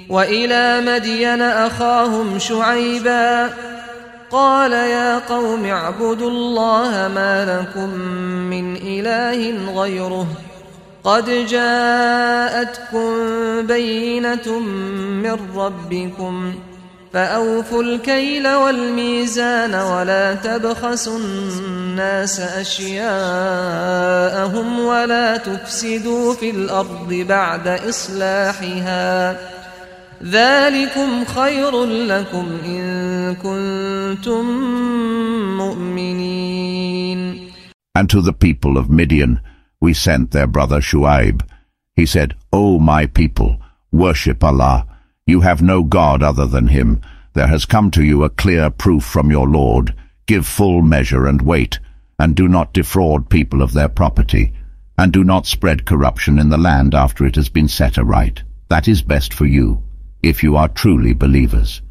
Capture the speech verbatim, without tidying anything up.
وإلى مدين أخاهم شعيبا قال يا قوم اعبدوا الله ما لكم من إله غيره قد جاءتكم بينة من ربكم فأوفوا الكيل والميزان ولا تبخسوا الناس أشياءهم ولا تفسدوا في الأرض بعد إصلاحها ذلكم خير لكم إن كنتم مؤمنين. And to the people of Midian we sent their brother Shuaib. He said, O my people, worship Allah. You have no God other than Him. There has come to you a clear proof from your Lord. Give full measure and weight, and do not defraud people of their property, and do not spread corruption in the land after it has been set aright. That is best for you, if you are truly believers.